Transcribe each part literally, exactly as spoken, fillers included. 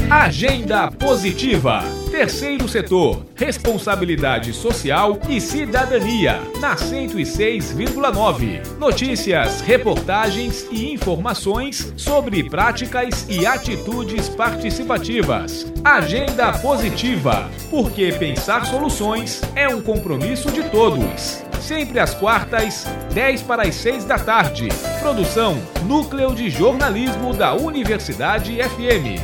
Agenda Positiva. Terceiro setor, responsabilidade social e cidadania, na cento e seis vírgula nove. Notícias, reportagens e informações sobre práticas e atitudes participativas. Agenda Positiva, porque pensar soluções é um compromisso de todos. Sempre às quartas, dez para as seis da tarde. Produção Núcleo de Jornalismo da Universidade F M.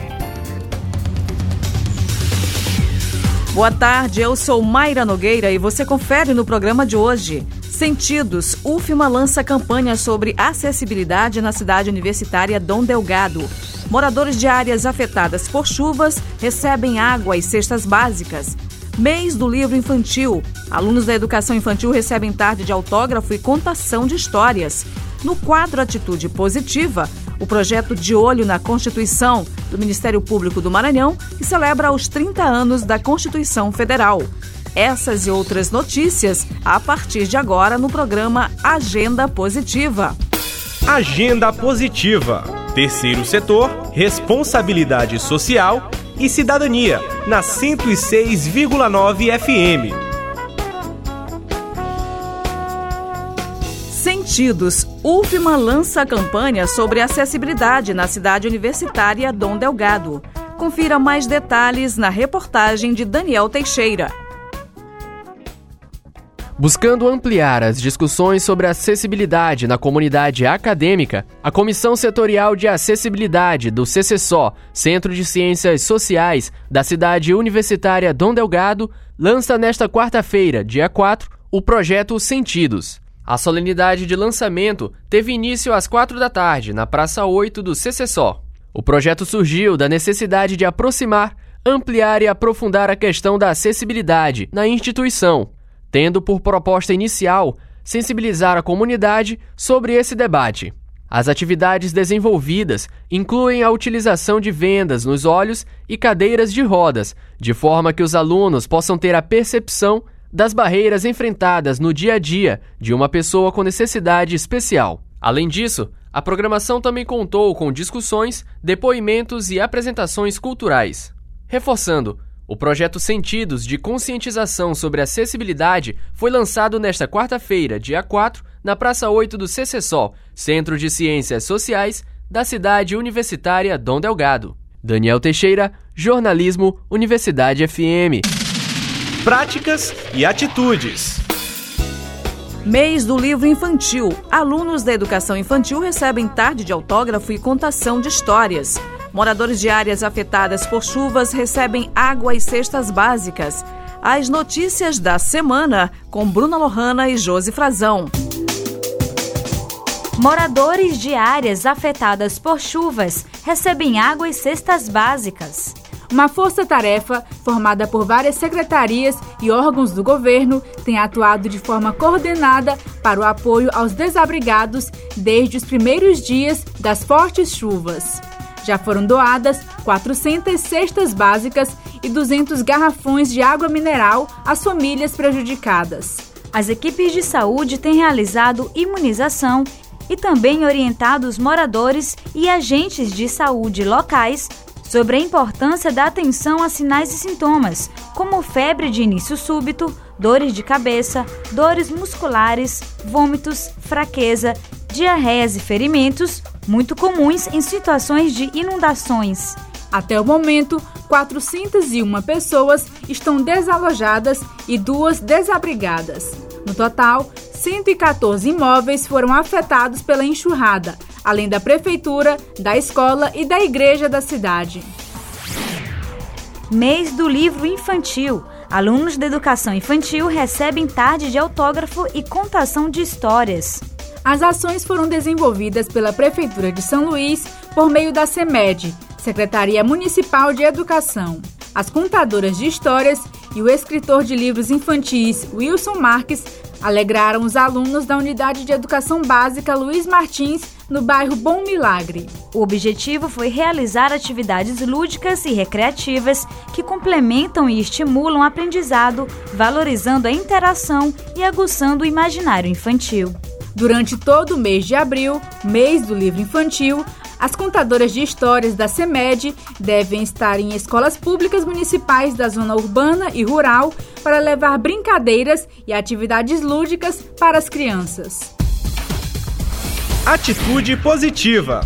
Boa tarde, eu sou Mayra Nogueira e você confere no programa de hoje. Sentidos, UFMA lança campanha sobre acessibilidade na cidade universitária Dom Delgado. Moradores de áreas afetadas por chuvas recebem água e cestas básicas. Mês do livro infantil. Alunos da educação infantil recebem tarde de autógrafo e contação de histórias. No quadro Atitude Positiva, o projeto De Olho na Constituição do Ministério Público do Maranhão, que celebra os trinta anos da Constituição Federal. Essas e outras notícias a partir de agora no programa Agenda Positiva. Agenda Positiva. Terceiro setor, responsabilidade social e cidadania, na cento e seis vírgula nove F M. Sentidos. UFMA lança a campanha sobre acessibilidade na cidade universitária Dom Delgado. Confira mais detalhes na reportagem de Daniel Teixeira. Buscando ampliar as discussões sobre acessibilidade na comunidade acadêmica, a Comissão Setorial de Acessibilidade do C C S O, Centro de Ciências Sociais da cidade universitária Dom Delgado, lança nesta quarta-feira, dia quatro, o projeto Sentidos. A solenidade de lançamento teve início às quatro da tarde, na Praça oito do C C S O. O projeto surgiu da necessidade de aproximar, ampliar e aprofundar a questão da acessibilidade na instituição, tendo por proposta inicial sensibilizar a comunidade sobre esse debate. As atividades desenvolvidas incluem a utilização de vendas nos olhos e cadeiras de rodas, de forma que os alunos possam ter a percepção das barreiras enfrentadas no dia a dia de uma pessoa com necessidade especial. Além disso, a programação também contou com discussões, depoimentos e apresentações culturais. Reforçando, o projeto Sentidos de conscientização sobre acessibilidade foi lançado nesta quarta-feira, dia quatro, na Praça oito do C C S O, Centro de Ciências Sociais da cidade universitária Dom Delgado. Daniel Teixeira, Jornalismo, Universidade F M. Práticas e atitudes. Mês do livro infantil. Alunos da educação infantil recebem tarde de autógrafo e contação de histórias. Moradores de áreas afetadas por chuvas recebem água e cestas básicas. As notícias da semana com Bruna Lohana e Josi Frazão. Moradores de áreas afetadas por chuvas recebem água e cestas básicas. Uma força-tarefa, formada por várias secretarias e órgãos do governo, tem atuado de forma coordenada para o apoio aos desabrigados desde os primeiros dias das fortes chuvas. Já foram doadas quatrocentas cestas básicas e duzentos garrafões de água mineral às famílias prejudicadas. As equipes de saúde têm realizado imunização e também orientado os moradores e agentes de saúde locais sobre a importância da atenção a sinais e sintomas, como febre de início súbito, dores de cabeça, dores musculares, vômitos, fraqueza, diarreias e ferimentos, muito comuns em situações de inundações. Até o momento, quatrocentas e uma pessoas estão desalojadas e duas desabrigadas. No total, cento e quatorze imóveis foram afetados pela enxurrada, além da prefeitura, da escola e da igreja da cidade. Mês do livro infantil. Alunos da educação infantil recebem tarde de autógrafo e contação de histórias. As ações foram desenvolvidas pela Prefeitura de São Luís por meio da SEMED, Secretaria Municipal de Educação. As contadoras de histórias e o escritor de livros infantis Wilson Marques alegraram os alunos da Unidade de Educação Básica Luiz Martins, no bairro Bom Milagre. O objetivo foi realizar atividades lúdicas e recreativas que complementam e estimulam o aprendizado, valorizando a interação e aguçando o imaginário infantil. Durante todo o mês de abril, mês do livro infantil, As contadoras de histórias da CEMED devem estar em escolas públicas municipais da zona urbana e rural para levar brincadeiras e atividades lúdicas para as crianças. Atitude positiva.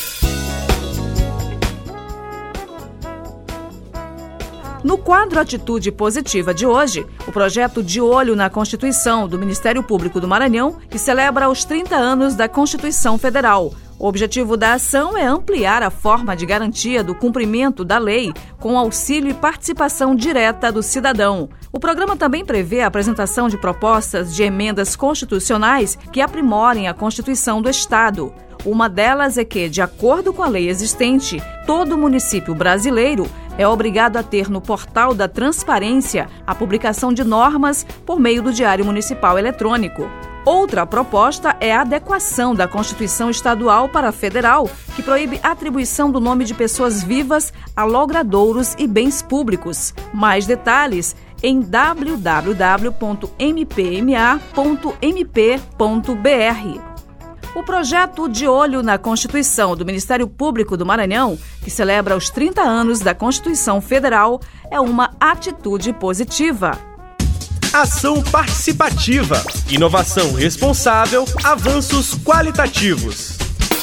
No quadro Atitude Positiva de hoje, o projeto De Olho na Constituição do Ministério Público do Maranhão, que celebra os trinta anos da Constituição Federal. O objetivo da ação é ampliar a forma de garantia do cumprimento da lei com auxílio e participação direta do cidadão. O programa também prevê a apresentação de propostas de emendas constitucionais que aprimorem a Constituição do Estado. Uma delas é que, de acordo com a lei existente, todo município brasileiro é obrigado a ter no portal da Transparência a publicação de normas por meio do Diário Municipal Eletrônico. Outra proposta é a adequação da Constituição Estadual para a Federal, que proíbe a atribuição do nome de pessoas vivas a logradouros e bens públicos. Mais detalhes em w w w ponto m p m a ponto m p ponto b r. O projeto De Olho na Constituição do Ministério Público do Maranhão, que celebra os trinta anos da Constituição Federal, é uma atitude positiva. Ação participativa, inovação responsável, avanços qualitativos.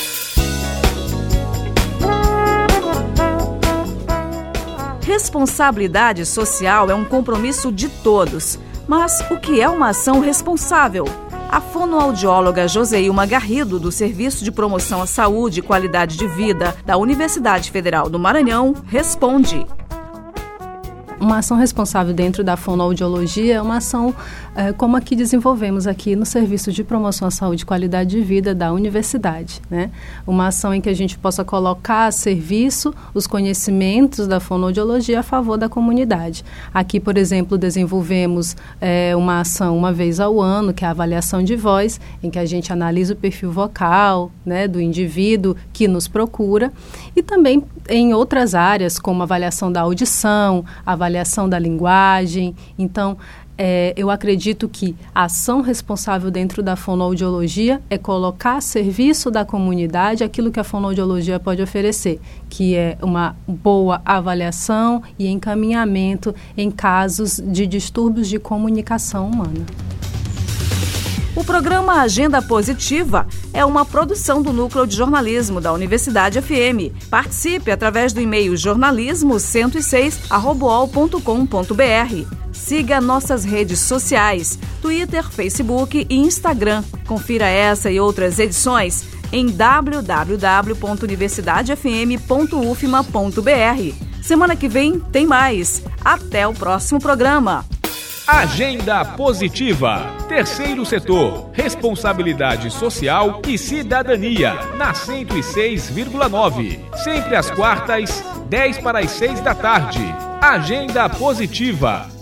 Responsabilidade social é um compromisso de todos. Mas o que é uma ação responsável? A fonoaudióloga Joseilma Garrido, do Serviço de Promoção à Saúde e Qualidade de Vida da Universidade Federal do Maranhão, responde. Uma ação responsável dentro da fonoaudiologia é uma ação é, como a que desenvolvemos aqui no Serviço de Promoção à Saúde e Qualidade de Vida da Universidade, né? Uma ação em que a gente possa colocar a serviço os conhecimentos da fonoaudiologia a favor da comunidade. Aqui, por exemplo, desenvolvemos é, uma ação uma vez ao ano, que é a avaliação de voz, em que a gente analisa o perfil vocal, né, do indivíduo que nos procura, e também em outras áreas, como a avaliação da audição, a avaliação da linguagem. Então, é, eu acredito que a ação responsável dentro da fonoaudiologia é colocar a serviço da comunidade aquilo que a fonoaudiologia pode oferecer, que é uma boa avaliação e encaminhamento em casos de distúrbios de comunicação humana. O programa Agenda Positiva é uma produção do Núcleo de Jornalismo da Universidade F M. Participe através do e-mail jornalismo cento e seis arroba u o l ponto com ponto b r. Siga nossas redes sociais, Twitter, Facebook e Instagram. Confira essa e outras edições em w w w ponto universidade f m ponto u f m a ponto b r. Semana que vem tem mais. Até o próximo programa. Agenda Positiva. Terceiro setor, responsabilidade social e cidadania, na cento e seis vírgula nove. Sempre às quartas, dez para as seis da tarde. Agenda Positiva.